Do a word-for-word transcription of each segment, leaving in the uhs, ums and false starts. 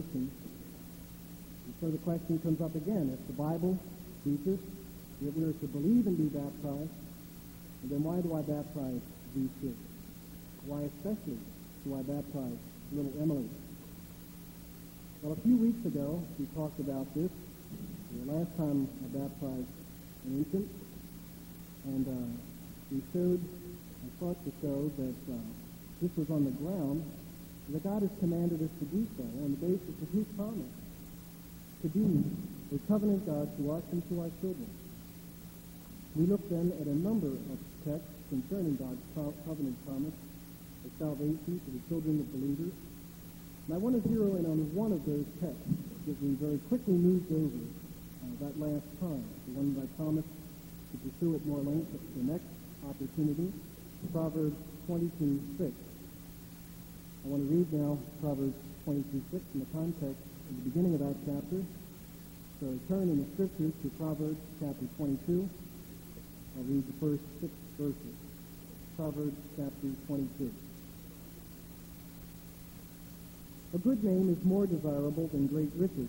Christians. And so the question comes up again. If the Bible teaches that we are to believe and be baptized, then why do I baptize these kids? Why especially do I baptize little Emily? Well, a few weeks ago, we talked about this. The last time I baptized an infant, and uh, we showed, I thought to show that uh, this was on the ground, that God has commanded us to do so on the basis of His promise to be a covenant God to us and to our children. We looked then at a number of texts concerning God's covenant promise of salvation to the children of believers. And I want to zero in on one of those texts that we very quickly moved over uh, that last time, the one that I promised to pursue at more length at the next opportunity, Proverbs twenty-two six. I want to read now Proverbs twenty-two six in the context of the beginning of that chapter. So turn in the Scriptures to Proverbs chapter twenty-two. I'll read the first six verses. Proverbs chapter twenty-two. A good name is more desirable than great riches.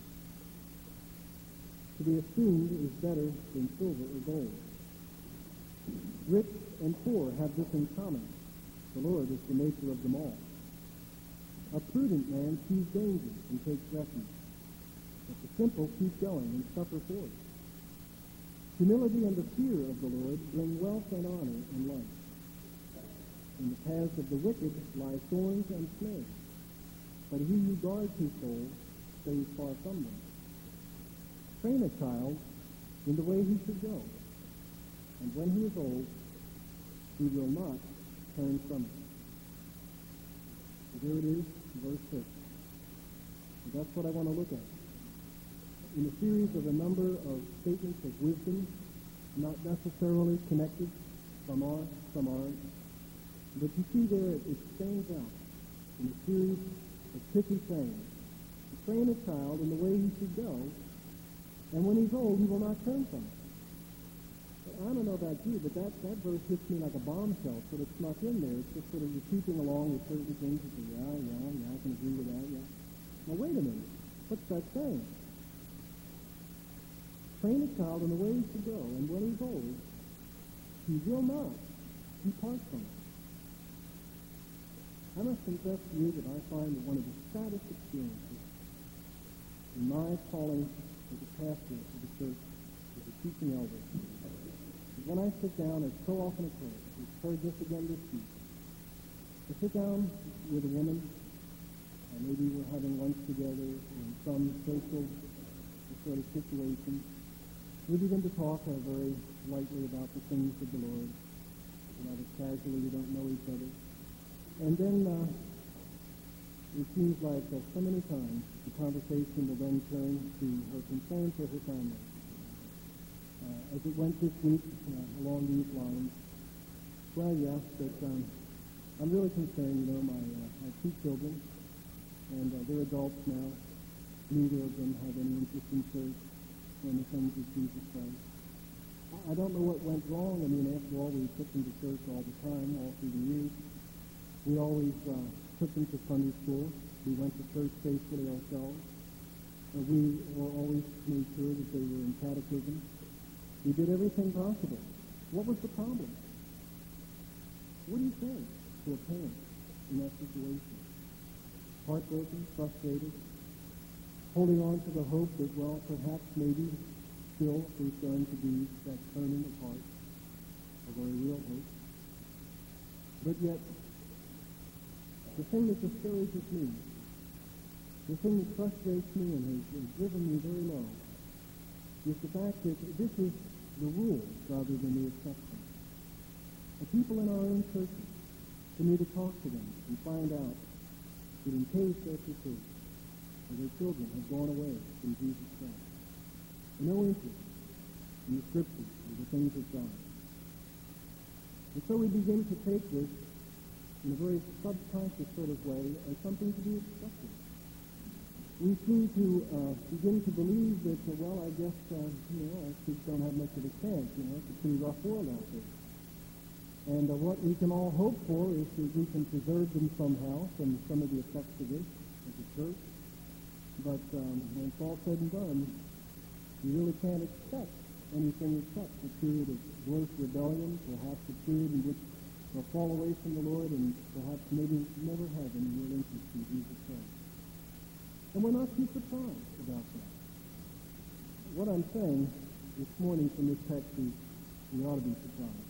To be esteemed is better than silver or gold. Rich and poor have this in common. The Lord is the maker of them all. A prudent man sees danger and takes refuge, but the simple keep going and suffer for it. Humility and the fear of the Lord bring wealth and honor and life. In the paths of the wicked lie thorns and snares, but he who guards his soul stays far from them. Train a child in the way he should go, and when he is old, he will not turn from it. So here it is, verse six. And that's what I want to look at. In a series of a number of statements of wisdom, not necessarily connected from our, from ours, but you see there it stands out in a series of pithy sayings. To train a child in the way he should go, and when he's old, he will not turn from it. I don't know about you, but that, that verse hits me like a bombshell, sort of snuck in there. It's just sort of you're keeping along with certain things. You say, yeah, yeah, yeah, I can agree with that, yeah. Now, wait a minute. What's that saying? Train a child in the way he should go, and when he's old, he will not depart from it. I must confess to you that I find that one of the saddest experiences in my calling as a pastor of the church, as a teaching elder, is when I sit down, as so often occurs, we've heard this again this week, to sit down with a woman, and maybe we're having lunch together in some social sort of situation. We begin to talk uh, very lightly about the things of the Lord, rather casually. We don't know each other. And then uh, it seems like uh, so many times the conversation will then turn to her concern for her family. Uh, as it went this week uh, along these lines, well, yes, but um, I'm really concerned. You know, my uh, I have two children, and uh, they're adults now. Neither of them have any interest in church and the things of Jesus Christ. I don't know what went wrong. I mean, after all, we took them to church all the time, all through the years. We always uh, took them to Sunday school. We went to church faithfully ourselves. Uh, we were always made sure that they were in catechism. We did everything possible. What was the problem? What do you say to a parent in that situation? Heartbroken, frustrated, holding on to the hope that, well, perhaps maybe still there's going to be that turning of heart, a very real hope. But yet, the thing that discourages me, the thing that frustrates me and has, has driven me very low, is the fact that this is the rule rather than the exception. The people in our own churches, we need to talk to them and find out that in case after case, their children have gone away from Jesus Christ. No interest in the Scriptures or the things of God. And so we begin to take this in a very subconscious sort of way as something to be expected. We seem to uh, begin to believe that, uh, well, I guess, uh, you know, our kids don't have much of a chance, you know, it's a pretty rough world out there. And uh, what we can all hope for is that we can preserve them somehow from some of the effects of this as a church. But um, when it's all said and done, you really can't expect anything except a period of gross rebellion, perhaps a period in which they'll fall away from the Lord and perhaps maybe never have any real interest in Jesus Christ. And we're not too surprised about that. What I'm saying this morning from this text is we ought to be surprised.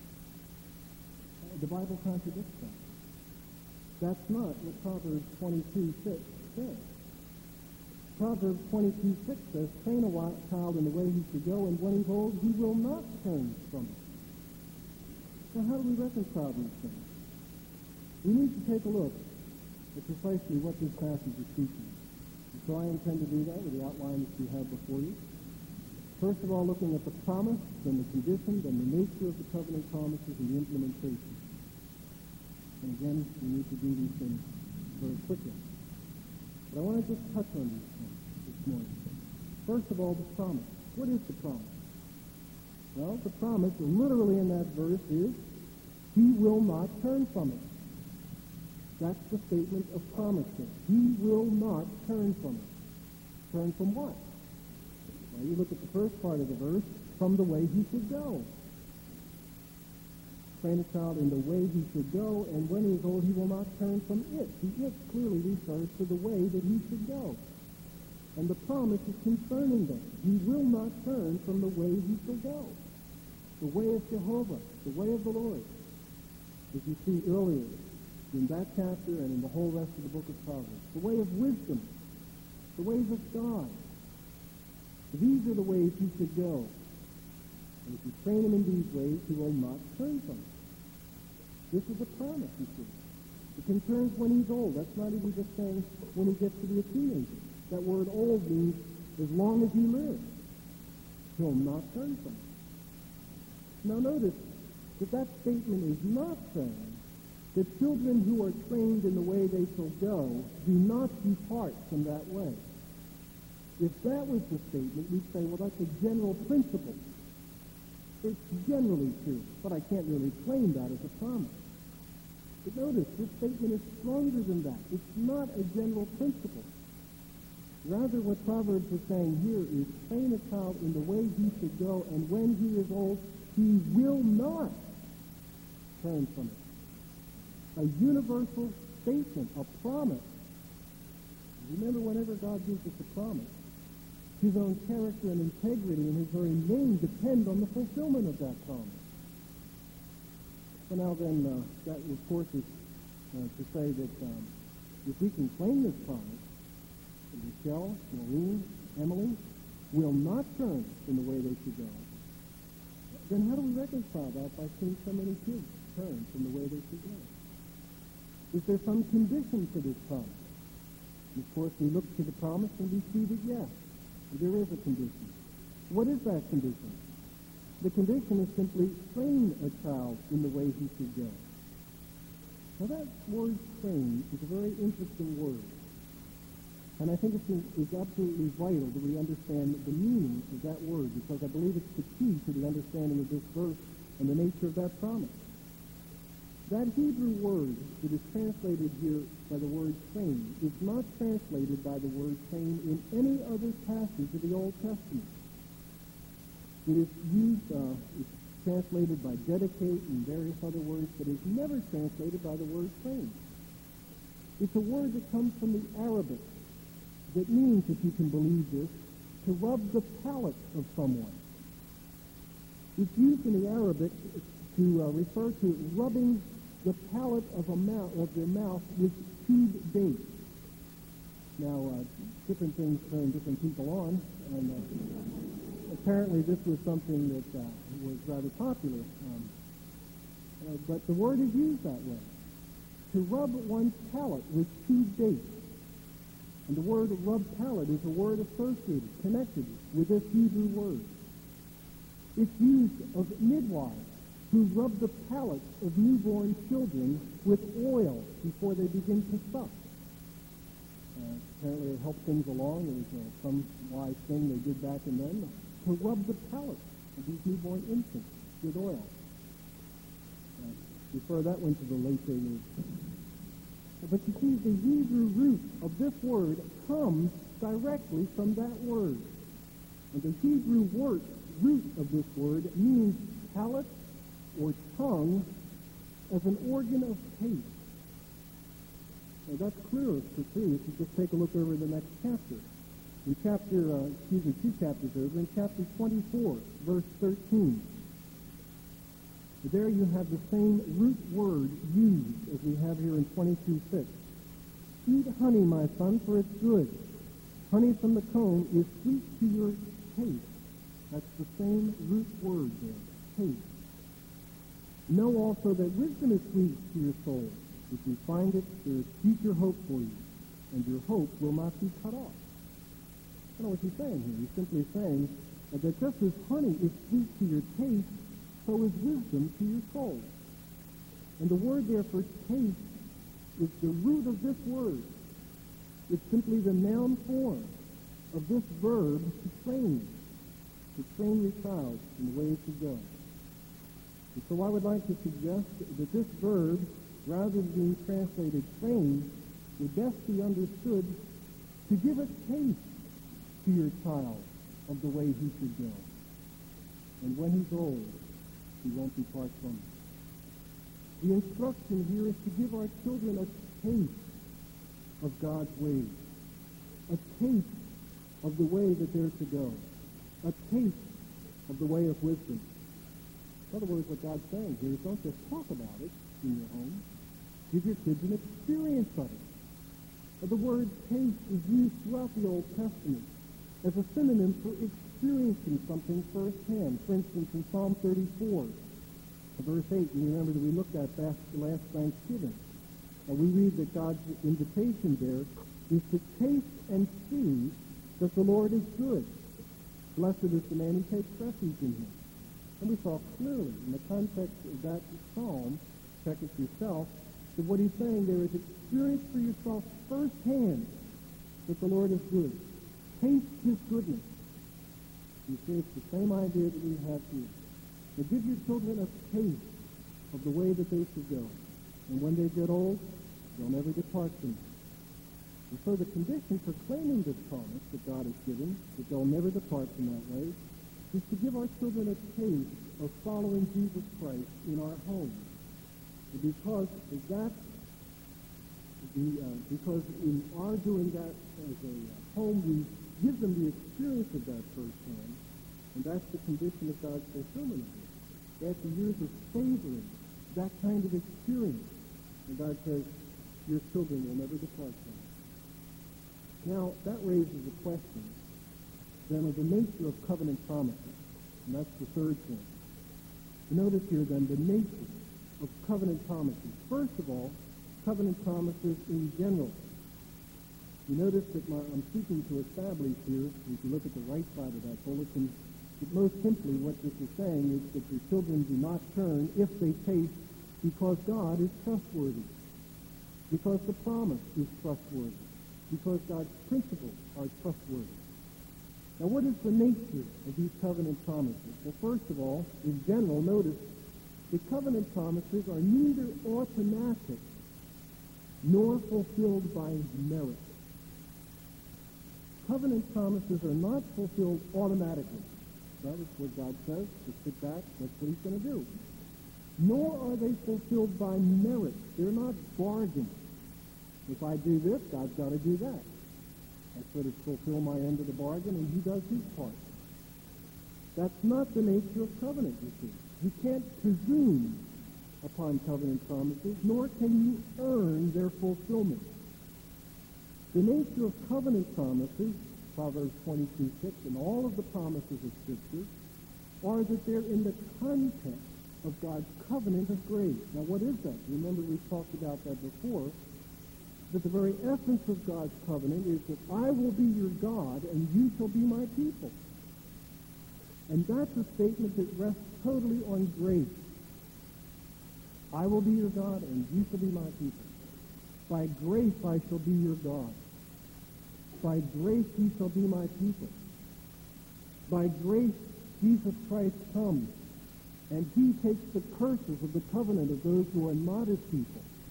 Uh, the Bible contradicts that. That's not what Proverbs twenty-two six says. Proverbs twenty-two six says, train a child in the way he should go, and when he's old, he will not turn from it. Now, how do we reconcile these things? We need to take a look at precisely what this passage is teaching. And so I intend to do that with the outline that you have before you. First of all, looking at the promise, then the condition, then the nature of the covenant promises, and the implementation. And again, we need to do these things very quickly. But I want to just touch on these things this morning. First of all, the promise. What is the promise? Well, the promise, literally in that verse, is, he will not turn from it. That's the statement of promise there. He will not turn from it. Turn from what? Well, you look at the first part of the verse, from the way he should go. Train a child in the way he should go, and when he is old, he will not turn from it. The it clearly refers to the way that he should go. And the promise is concerning that. He will not turn from the way he shall go. The way of Jehovah, the way of the Lord. As you see earlier in that chapter and in the whole rest of the book of Proverbs. The way of wisdom, the ways of God. These are the ways he should go. And if you train him in these ways, he will not turn from it. This is a promise, you see. It concerns when he's old. That's not even just saying when he gets to be a teenager. That word old means as long as he lives. He'll not turn from it. Now notice that that statement is not saying that children who are trained in the way they shall go do not depart from that way. If that was the statement, we'd say, well, that's a general principle. It's generally true, but I can't really claim that as a promise. But notice, this statement is stronger than that. It's not a general principle. Rather, what Proverbs is saying here is, train a child in the way he should go, and when he is old, he will not turn from it. A universal statement, a promise. Remember, whenever God gives us a promise, his own character and integrity and his very name depend on the fulfillment of that promise. So now then, uh, that of course is uh, to say that um, if we can claim this promise, Michelle, Maureen, Emily will not turn from the way they should go, then how do we reconcile that by seeing so many kids turn from the way they should go? Is there some condition to this promise? And of course, we look to the promise and we see that yes, there is a condition. What is that condition? The condition is simply train a child in the way he should go. Now that word train is a very interesting word. And I think it's, it's absolutely vital that we understand the meaning of that word, because I believe it's the key to the understanding of this verse and the nature of that promise. That Hebrew word that is translated here by the word train is not translated by the word train in any other passage of the Old Testament. It is used, uh, it's translated by dedicate and various other words, but it's never translated by the word train. It's a word that comes from the Arabic that means, if you can believe this, to rub the palate of someone. It's used in the Arabic to uh, refer to rubbing the palate of a mouth of their mouth with chewed dates. Now, uh, different things turn different people on, and uh, apparently this was something that uh, was rather popular. Um, uh, but the word is used that way, to rub one's palate with chewed dates. And the word rub palate is a word associated, connected with this Hebrew word. It's used of midwives who rub the palates of newborn children with oil before they begin to suck. Uh, apparently it helped things along. It was uh, some wise thing they did back in then, to rub the palates of these newborn infants with oil. Uh, before that went to the late years. But you see, the Hebrew root of this word comes directly from that word. And the Hebrew word, root of this word means palate or tongue as an organ of taste. Now that's clearer to see if you just take a look over the next chapter. In chapter, uh, excuse me, two chapters over, in chapter twenty-four, verse thirteen. There you have the same root word used as we have here in twenty-two six. Eat honey, my son, for it's good. Honey from the comb is sweet to your taste. That's the same root word there, taste. Know also that wisdom is sweet to your soul. If you find it, there is future hope for you, and your hope will not be cut off. I don't know what he's saying here. He's simply saying that just as honey is sweet to your taste, so is wisdom to your soul. And the word there for taste is the root of this word. It's simply the noun form of this verb to train, to train your child in the way it should go. And so I would like to suggest that this verb, rather than being translated train, would best be understood to give a taste to your child of the way he should go. And when he's old, he won't depart from it. The instruction here is to give our children a taste of God's ways, a taste of the way that they're to go, a taste of the way of wisdom. In other words, what God's saying here is don't just talk about it in your home. Give your kids an experience of it. The word taste is used throughout the Old Testament as a synonym for experiencing something firsthand. For instance, in Psalm thirty-four, verse eight, you remember that we looked at that last Thanksgiving. And we read that God's invitation there is to taste and see that the Lord is good. Blessed is the man who takes refuge in him. And we saw clearly in the context of that psalm, check it yourself, that what he's saying there is experience for yourself firsthand that the Lord is good. Taste his goodness. You see, it's the same idea that we have here. Now give your children a taste of the way that they should go. And when they get old, they'll never depart from it. And so the condition for claiming this promise that God has given, that they'll never depart from that way, is to give our children a taste of following Jesus Christ in our home. Because that, the, uh, because in our doing that as a uh, home, we give them the experience of that firsthand, and that's the condition of God's fulfillment of it. After years of savoring that kind of experience, and God says, your children will never depart from it. Now, that raises a question, then, of the nature of covenant promises, and that's the third point. Notice here, then, the nature of covenant promises. First of all, covenant promises in general. You notice that my, I'm seeking to establish here, if you look at the right side of that bulletin, that most simply what this is saying is that your children do not turn if they taste because God is trustworthy, because the promise is trustworthy, because God's principles are trustworthy. Now, what is the nature of these covenant promises? Well, first of all, in general, notice the covenant promises are neither automatic nor fulfilled by merit. Covenant promises are not fulfilled automatically. That is what God says. Just sit back. That's what he's going to do. Nor are they fulfilled by merit. They're not bargains. If I do this, God's got to do that. I sort of fulfill my end of the bargain, and he does his part. That's not the nature of covenant, you see. You can't presume upon covenant promises, nor can you earn their fulfillment. The nature of covenant promises, Proverbs twenty-two six, and all of the promises of Scripture, are that they're in the context of God's covenant of grace. Now, what is that? Remember, we've talked about that before. That the very essence of God's covenant is that I will be your God and you shall be my people. And that's a statement that rests totally on grace. I will be your God and you shall be my people. By grace I shall be your God. By grace ye shall be my people. By grace Jesus Christ comes and he takes the curses of the covenant of those who are not his people.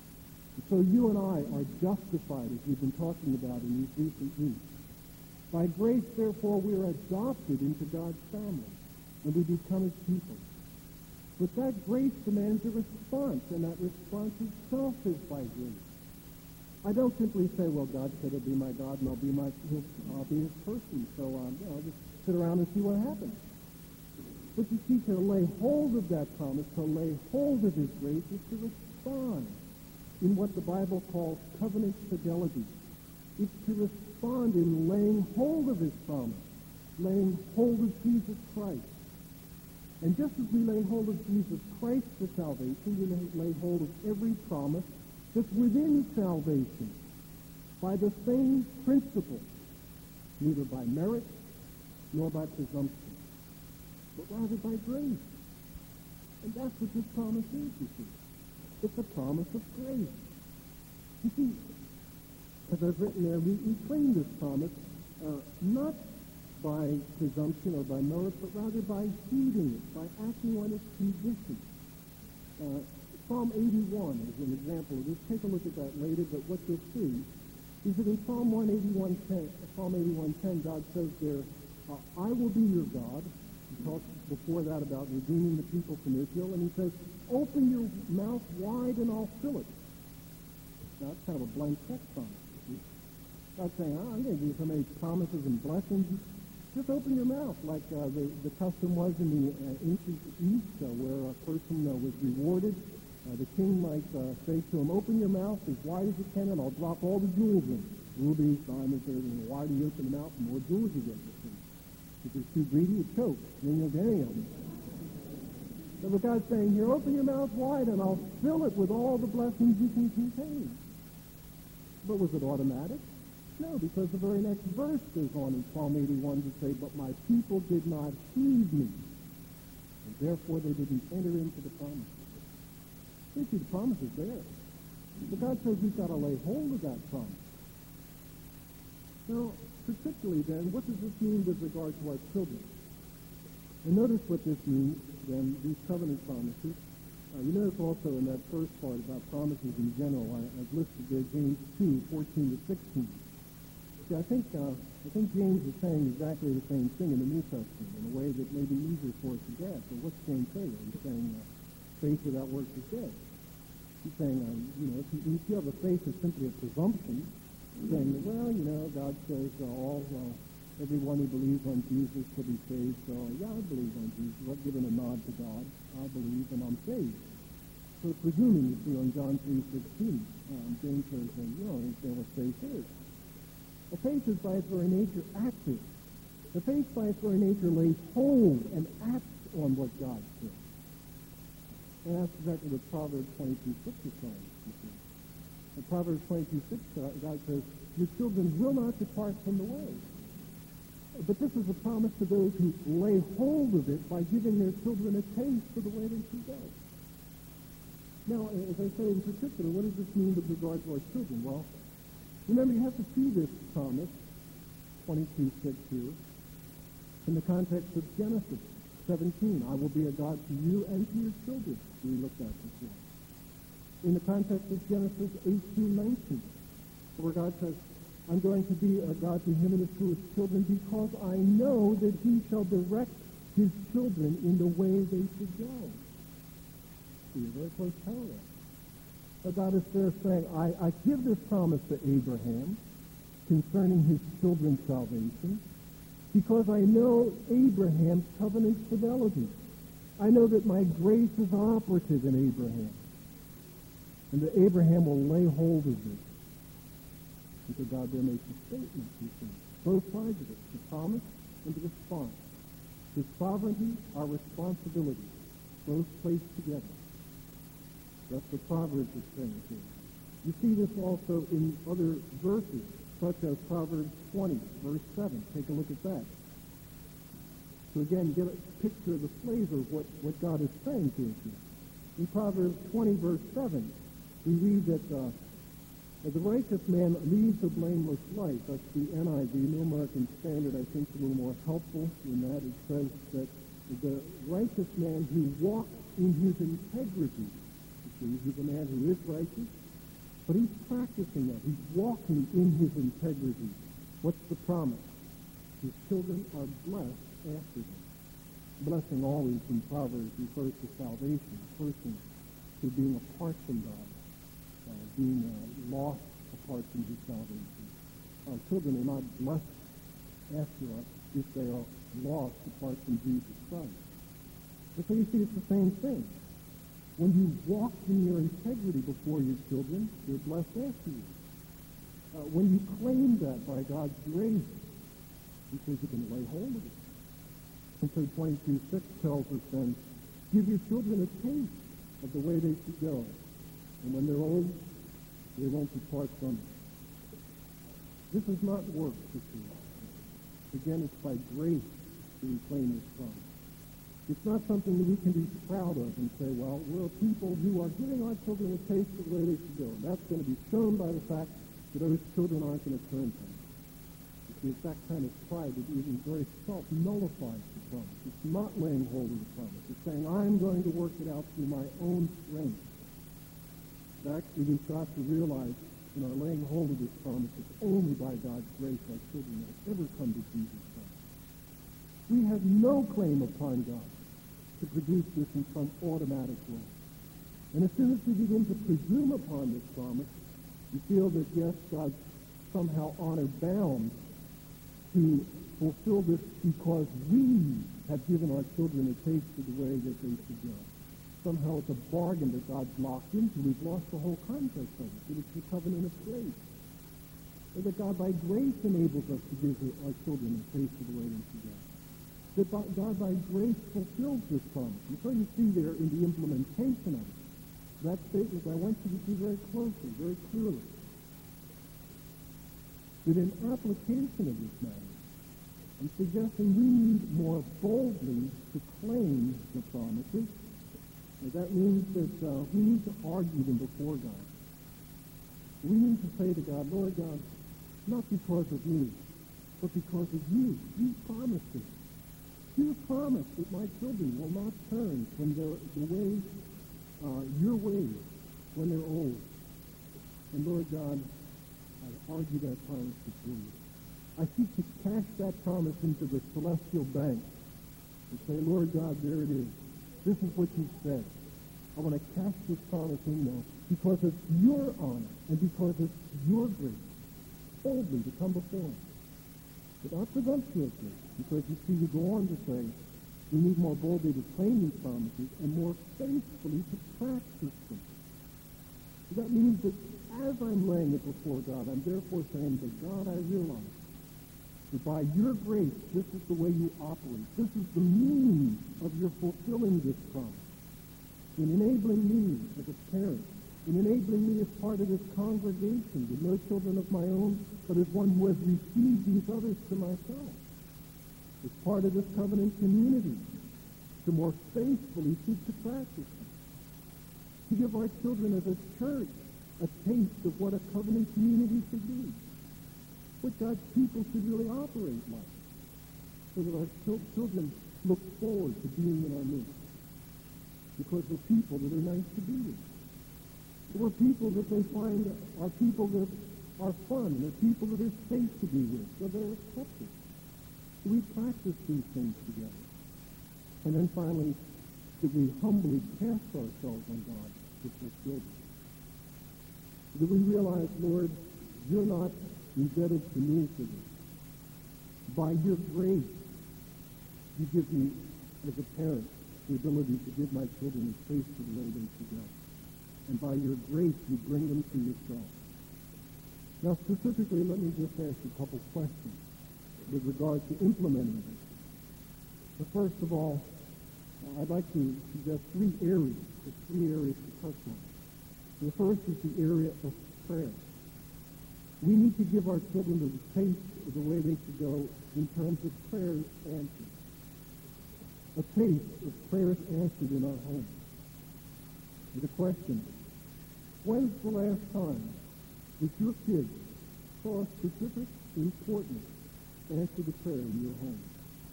And so you and I are justified, as we've been talking about in these recent weeks. By grace, therefore, we are adopted into God's family, and we become his people. But that grace demands a response, and that response itself is by grace. I don't simply say, well, God said he'll be my God, and I'll be my, I'll be his person, so um, you know, I'll just sit around and see what happens. But you see, to lay hold of that promise, to lay hold of his grace, is to respond in what the Bible calls covenant fidelity. It's to respond in laying hold of his promise, laying hold of Jesus Christ. And just as we lay hold of Jesus Christ for salvation, we lay hold of every promise that's within salvation by the same principle, neither by merit nor by presumption, but rather by grace. And that's what this promise is, you see. It's a promise of grace. You see, as I've written there, we, we claim this promise uh, not by presumption or by merit, but rather by heeding it, by acting on its conditions. Uh, Psalm eighty-one is an example of this. Take a look at that later, but what you'll see is that in Psalm one eighty-one ten, Psalm eighty-one ten, God says there, uh, I will be your God. He talks before that about redeeming the people from Israel, and he says, open your mouth wide and I'll fill it. Now, that's kind of a blank check promise. God's saying, oh, I'm going to give you so many promises and blessings. Just open your mouth, like uh, the, the custom was in the uh, ancient East, uh, where a person uh, was rewarded. Uh, the king might uh, say to him, open your mouth as wide as you can, and I'll drop all the jewels in. Rubies, diamonds, everything. The wider you open the mouth, the more jewels you get. If you're too greedy, you choke. Then you'll get any of them. So but God's saying, here, open your mouth wide, and I'll fill it with all the blessings you can contain. But was it automatic? No, because the very next verse goes on in Psalm eighty-one to say, but my people did not heed me, and therefore they didn't enter into the promise. You see, the promise is there. But God says we've got to lay hold of that promise. Now, particularly then, what does this mean with regard to our children? And notice what this means, then, these covenant promises. Uh, you notice also in that first part about promises in general, I, I've listed there James two, fourteen to sixteen. See, I think, uh, I think James is saying exactly the same thing in the New Testament in a way that may be easier for us to get. But what's James saying? He's saying uh, faith without works is dead. He's saying, um, you know, if you, if you have a faith that's simply a presumption, saying, well, you know, God says uh, all, uh, everyone who believes on Jesus will be saved. So, yeah, I believe on Jesus. I've given a nod to God. I believe and I'm saved. So presuming, you see, on John three sixteen, um, James says, uh, you know, understand what faith is. A faith is by its very nature active. The faith by its very nature lays hold and acts on what God says. And that's exactly what Proverbs twenty-two six is saying. In Proverbs twenty-two six, God says, your children will not depart from the way. But this is a promise to those who lay hold of it by giving their children a taste for the way they should go. Now, as I say in particular, what does this mean with regard to our children? Well, remember, you have to see this promise, twenty-two six here, in the context of Genesis seventeen. I will be a God to you and to your children, we looked at before. In the context of Genesis eighteen nineteen, where God says, I'm going to be a God to him and to his children because I know that he shall direct his children in the way they should go. See, a very close parallel. But God is there saying, I, I give this promise to Abraham concerning his children's salvation because I know Abraham's covenant fidelity. I know that my grace is operative in Abraham. And that Abraham will lay hold of this. And so God there makes a statement, you see. Both sides of it, the promise and the response. His sovereignty, our responsibility, both placed together. That's what Proverbs is saying here. You see this also in other verses, such as Proverbs twenty, verse seven. Take a look at that. So again, get a picture of the flavor of what, what God is saying to us here. In Proverbs twenty, verse seven, we read that uh, the righteous man leads a blameless life. That's the N I V, New American Standard. I think is a little more helpful in that. It says that the righteous man who walks in his integrity, you see, he's a man who is righteous, But he's practicing that. He's walking in his integrity. What's the promise? His children are blessed after him. Blessing always in Proverbs refers to salvation, a person to being apart from God, uh, being uh, lost apart from his salvation. Our children are not blessed after us if they are lost apart from Jesus Christ. But so you see, it's the same thing. When you walk in your integrity before your children, they're blessed after you. Uh, when you claim that by God's grace, because you can lay hold of it. And so twenty-two six tells us then, give your children a taste of the way they should go. And when they're old, they won't depart from it. This is not work, sisters. Again, it's by grace that we claim this promise. It's not something that we can be proud of and say, well, we're people who are giving our children a taste of the way they should go. And that's going to be shown by the fact that those children aren't going to turn from it. It's that kind of pride that even very self-nullifies the promise. It's not laying hold of the promise. It's saying, I'm going to work it out through my own strength. In fact, we've got to realize in our laying hold of this promise, it's only by God's grace our children will ever come to Jesus Christ. We have no claim upon God to produce this in some automatic way. And as soon as we begin to presume upon this promise, we feel that, yes, God's somehow honor-bound to fulfill this because we have given our children a taste of the way that they should go. Somehow it's a bargain that God's locked into. We've lost the whole context of it, that it's the covenant of grace. Or that God by grace enables us to give our children a taste of the way they should go. That God by grace fulfills this promise. And so you see there in the implementation of it, that statement I want you to see very closely, very clearly. That in application of this matter, I'm suggesting we need more boldly to claim the promises. And that means that uh, we need to argue them before God. We need to say to God, Lord God, not because of me, but because of you. You promised it. You promised that my children will not turn from the, the way, uh, your ways, when they're old. And Lord God, I argue that promise before you. I seek to cash that promise into the celestial bank and say, Lord God, there it is. This is what you said. I want to cash this promise in now because it's your honor and because it's your grace. Boldly to come before him. But not presumptuously, because you see, you go on to say, we need more boldly to claim these promises and more faithfully to practice them. So that means that as I'm laying it before God, I'm therefore saying to God, I realize that by your grace, this is the way you operate. This is the means of your fulfilling this promise. In enabling me as a parent, in enabling me as part of this congregation with no children of my own, but as one who has received these others to myself, as part of this covenant community, to more faithfully seek to practice them, to give our children as a church a taste of what a covenant community should be, what God's people should really operate like, so that our children look forward to being in our midst, because we're people that are nice to be with. We're people that they find are people that are fun, and they're people that are safe to be with, so they're accepted. So we practice these things together. And then finally, that we humbly cast ourselves on God to fulfill them. That we realize, Lord, you're not indebted to me for this. By your grace, you give me, as a parent, the ability to give my children a taste of the way they should go. And by your grace, you bring them to yourself. Now, specifically, let me just ask a couple questions with regard to implementing this. But first of all, I'd like to suggest three areas, the three areas to touch on. The first is the area of prayer. We need to give our children the taste of the way they should go in terms of prayers answered. A taste of prayers answered in our home. The question, when's the last time that your kids saw a specific, important answer to prayer in your home?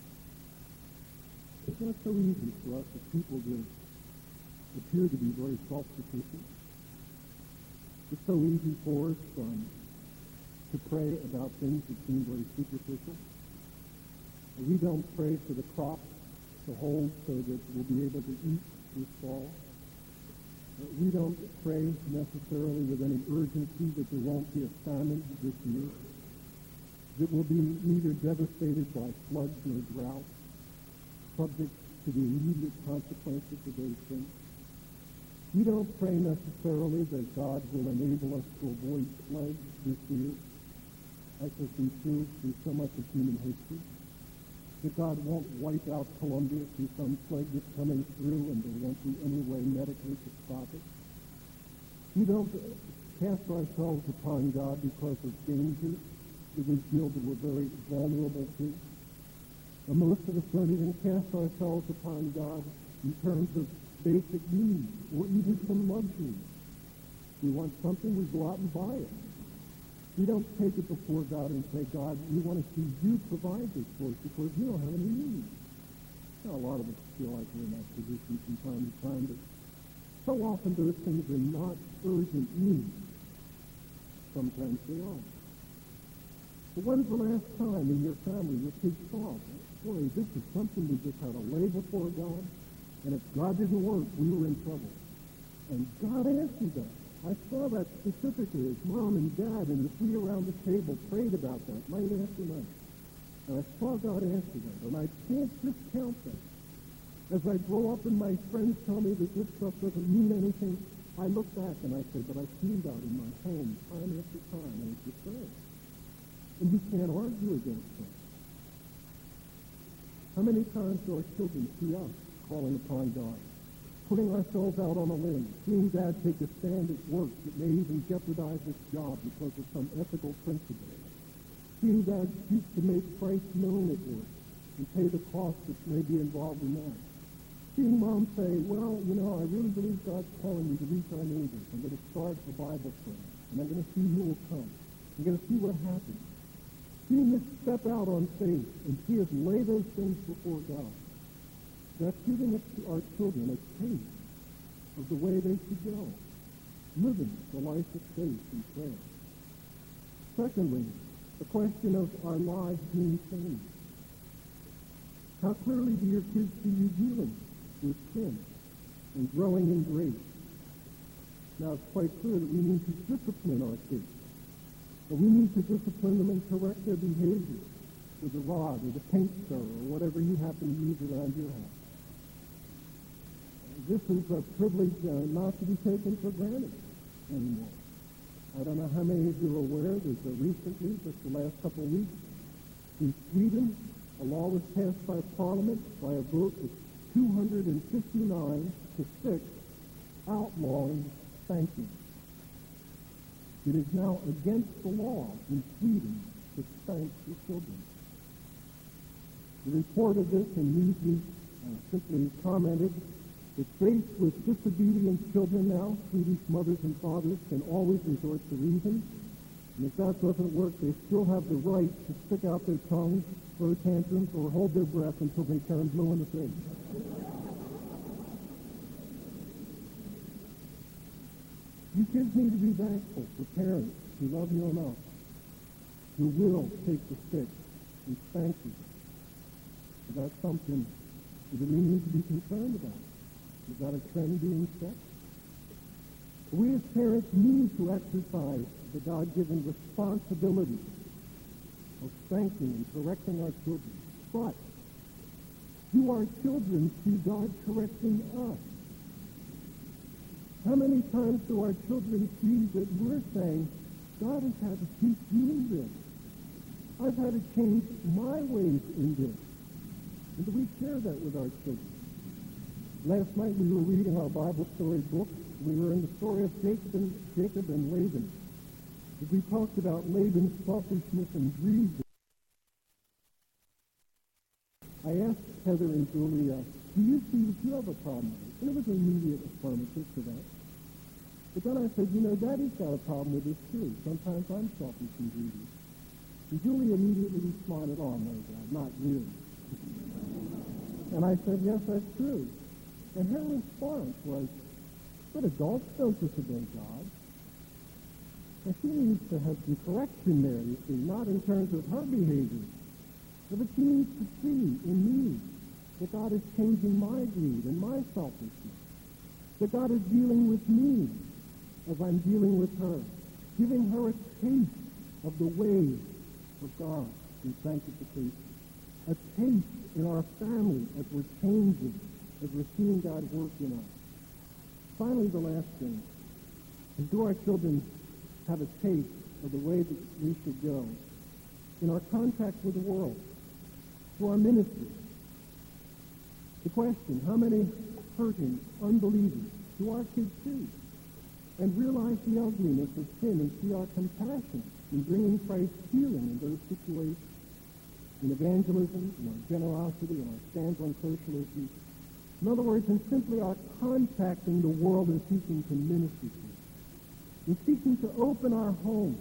It's not so easy for us as people to appear to be very self-sufficient. It's so easy for us um, to pray about things that seem very superficial. We don't pray for the crops to hold so that we'll be able to eat this fall. We don't pray necessarily with any urgency that there won't be a famine this year, that we'll be neither devastated by floods nor drought, subject to the immediate consequences of those things. We don't pray necessarily that God will enable us to avoid plagues this year, as has been true through so much of human history, that God won't wipe out Colombia through some plague that's coming through and there won't be any way medically to stop it. We don't cast ourselves upon God because of danger that we feel that we're very vulnerable to. And most of us don't even cast ourselves upon God in terms of basic needs or even some luxury. We want something, we go out and buy it. We don't take it before God and say, God, we want to see you provide this for us because you don't have any needs. Now, a lot of us feel like we're in that position from time to time, but so often those things are not urgent needs. Sometimes they are. But when's the last time in your family your kids thought, boy, this is something we just had to lay before God, and if God didn't work, we were in trouble. And God answered that. I saw that specifically as mom and dad and the three around the table prayed about that night after night. And I saw God answer that, and I can't discount that. As I grow up and my friends tell me that this stuff doesn't mean anything, I look back and I say, but I've seen God in my home time after time, and it's the same. And you can't argue against that. How many times do our children see us calling upon God, putting ourselves out on a limb, seeing Dad take a stand at work that may even jeopardize his job because of some ethical principle, seeing Dad seek to make Christ known at work and pay the cost that may be involved in that, seeing Mom say, well, you know, I really believe God's calling me to reach our neighbors. I'm going to start a Bible study, and I'm going to see who will come. I'm going to see what happens. Seeing us step out on faith and see us lay those things before God. That's giving us to our children a taste of the way they should go, living the life of faith and prayer. Secondly, the question of our lives being changed. How clearly do your kids see you dealing with sin and growing in grace? Now, it's quite clear that we need to discipline our kids. But we need to discipline them and correct their behavior with the rod or the paint stir or whatever you happen to use around your house. This is a privilege uh, not to be taken for granted anymore. I don't know how many of you are aware, there's a recently, just the last couple of weeks, in Sweden, a law was passed by Parliament by a vote of two hundred fifty-nine to six, outlawing spanking. It is now against the law in Sweden to spank your children. The report of this in Newsweek uh, simply commented that faced with disobedient children now, Swedish mothers and fathers can always resort to reason. And if that doesn't work, they still have the right to stick out their tongues, throw tantrums, or hold their breath until they turn blue in the face. You kids need to be thankful for parents who love you enough, who will take the stick and spank you. But that's something that we need to be concerned about. Is that a trend being set? We as parents need to exercise the God-given responsibility of spanking and correcting our children. But do our children see God correcting us? How many times do our children see that we're saying, God has had to teach me this. I've had to change my ways in this. And do we share that with our children? Last night we were reading our Bible story book. We were in the story of Jacob and, Jacob and Laban. As we talked about Laban's selfishness and greed. I asked Heather and Julia, do you see that you have a problem with it? And it was an immediate affirmative to that. But then I said, you know, Daddy's got a problem with this too. Sometimes I'm selfish and greedy. And Julia immediately responded, oh no, Dad, not really. And I said, yes, that's true. And her response was, but adults don't disobey God. And she needs to have some correction there, you see, not in terms of her behavior, but she needs to see in me that God is changing my greed and my selfishness, that God is dealing with me as I'm dealing with her, giving her a taste of the ways of God in sanctification, a taste in our family as we're changing, as we're seeing God work in us. Finally, the last thing is, do our children have a taste of the way that we should go in our contact with the world, through our ministry? The question, how many hurting unbelievers do our kids see and realize the ugliness of sin and see our compassion in bringing Christ's healing in those situations, in evangelism, in our generosity, in our stance on social issues? In other words, in simply our contacting the world and seeking to minister to it, in seeking to open our homes.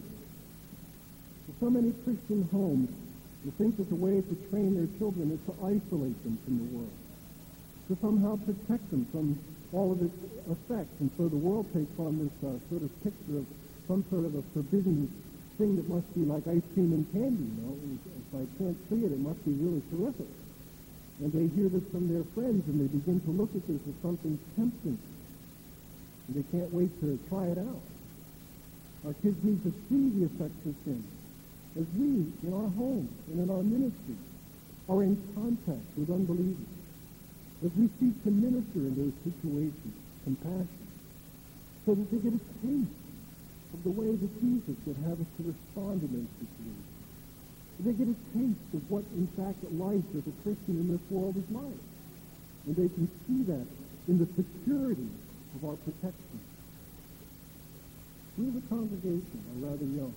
For so many Christian homes, they think that the way to train their children is to isolate them from the world, to somehow protect them from all of its effects. And so the world takes on this uh, sort of picture of some sort of a forbidden thing that must be like ice cream and candy, you know. If I can't see it, it must be really terrific. And they hear this from their friends, and they begin to look at this as something tempting. And they can't wait to try it out. Our kids need to see the effects of sin as we, in our homes and in our ministry, are in contact with unbelievers, as we seek to minister in those situations, compassion, so that they get a taste of the way that Jesus would have us to respond in those situations. They get a taste of what, in fact, life as a Christian in this world is like. And they can see that in the security of our protection. We as a congregation are rather young.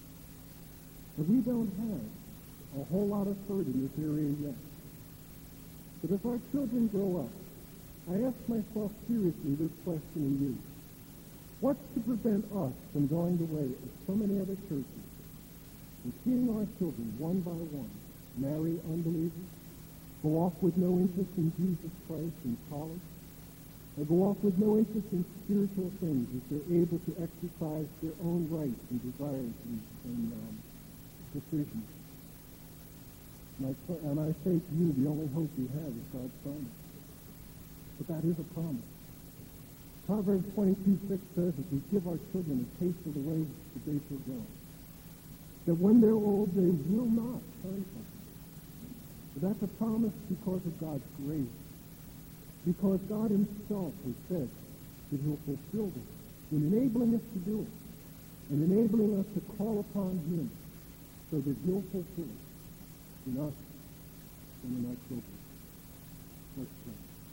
And we don't have a whole lot of hurt in this area yet. But as our children grow up, I ask myself seriously this question in you. What's to prevent us from going the way of so many other churches and seeing our children one by one marry unbelievers, go off with no interest in Jesus Christ in college, or go off with no interest in spiritual things as they're able to exercise their own rights and desires and, and um, decisions? And I, and I say to you, the only hope we have is God's promise. But that is a promise. Proverbs twenty-two six says that we give our children a taste of the ways that they shall go, that when they're old, they will not turn from it. But that's a promise because of God's grace, because God himself has said that he'll fulfill this in enabling us to do it, and enabling us to call upon him so that he'll fulfill it in us and in our children. Let's pray.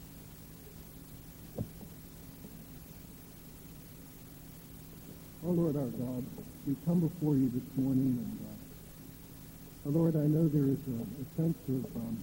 Oh, Lord our God, we come before you this morning, and uh, oh, Lord, I know there is a, a sense of um,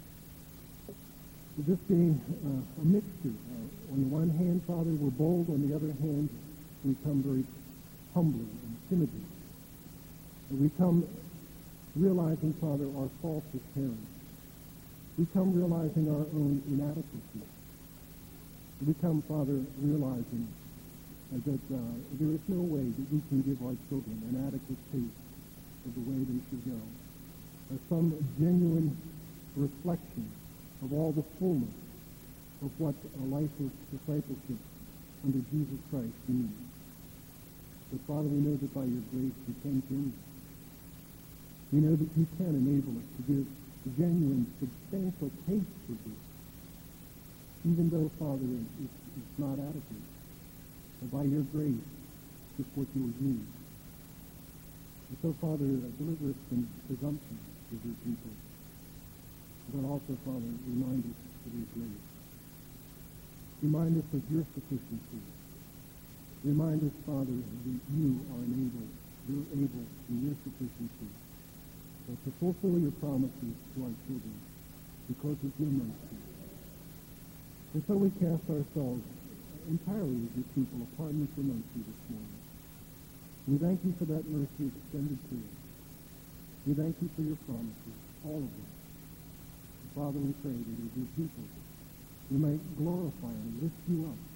this being uh, a mixture. Uh, on the one hand, Father, we're bold. On the other hand, we come very humbly and timidly. And we come realizing, Father, our faults as parents. We come realizing our own inadequacy. We come, Father, realizing that uh, there is no way that we can give our children an adequate taste of the way they should go, or some genuine reflection of all the fullness of what a life of discipleship under Jesus Christ means. But Father, we know that by your grace you can change. We know that you can enable us to give a genuine, substantial taste of this, even though, Father, it's, it's not adequate. By your grace, just what you will use. And so, Father, deliver us from presumption as your people. But also, Father, remind us of your grace. Remind us of your sufficiency. Remind us, Father, that you are able, you're able in your sufficiency uh, to fulfill your promises to our children because of your mercy. And so we cast ourselves entirely as your people upon you for mercy this morning. We thank you for that mercy extended to us. We thank you for your promises, all of them. And Father, we pray that as your people, we might glorify and lift you up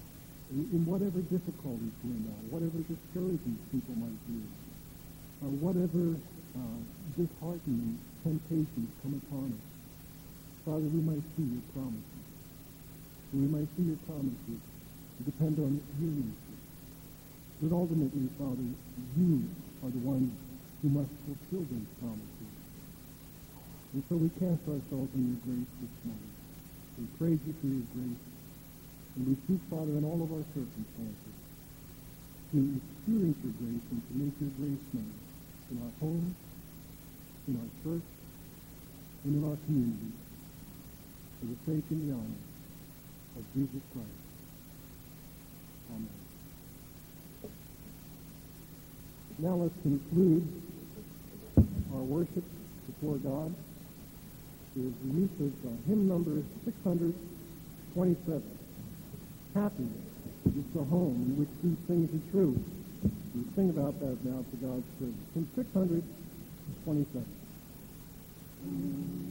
in, in whatever difficulties we're in now, whatever discouragements people might be, or whatever uh, disheartening temptations come upon us. Father, we might see your promises. We might see your promises to depend on your mercy. But ultimately, Father, you are the one who must fulfill those promises. And so we cast ourselves in your grace this morning. We praise you for your grace. And we seek, Father, in all of our circumstances to experience your grace and to make your grace known in our homes, in our church, and in our community for the sake and the honor of Jesus Christ. Amen. Now let's conclude our worship before God with the use of uh, hymn number six hundred twenty-seven. Happiness is the home in which these things are true. We sing about that now to God's praise. Hymn six hundred twenty-seven.